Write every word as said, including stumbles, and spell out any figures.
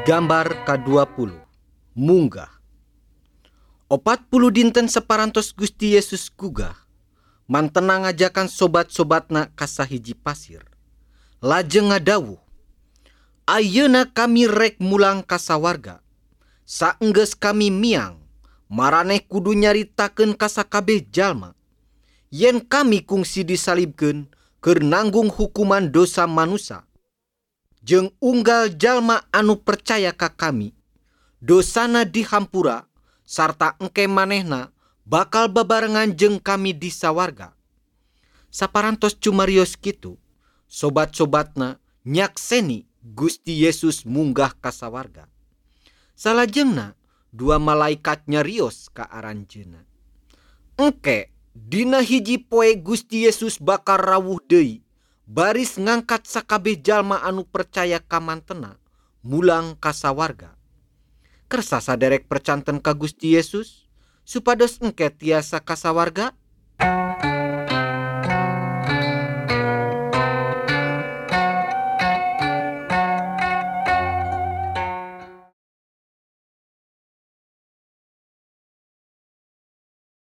Gambar ka dua puluh. Munggah. Opat puluh dinten separantos Gusti Yesus gugah. Mantena ngajakan sobat-sobatna ka sahiji pasir. Lajeng ngadawuh, ayeuna kami rek mulang ka sawarga. Saenggeus kami miang, maraneh kudu nyaritakeun ka sakabeh jalma. Yen kami kungsi disalibkeun keur nanggung hukuman dosa manusia. Jeung unggal jalma anu percaya ka kami, dosana dihampura, sarta engke manehna bakal babarengan jeung kami di sawarga. Saparantos cumarios kitu, sobat-sobatna nyakseni Gusti Yesus munggah ka sawarga. Salajengna dua malaikat nyarios ka aranjeunna. Engke dina hiji poe Gusti Yesus bakal rawuh deui, baris ngangkat sakabeh jalma anu percaya ka mantena mulang ka sawarga. Kersa saderek percanten ka Gusti Yesus supados engke tiasa ka sawarga?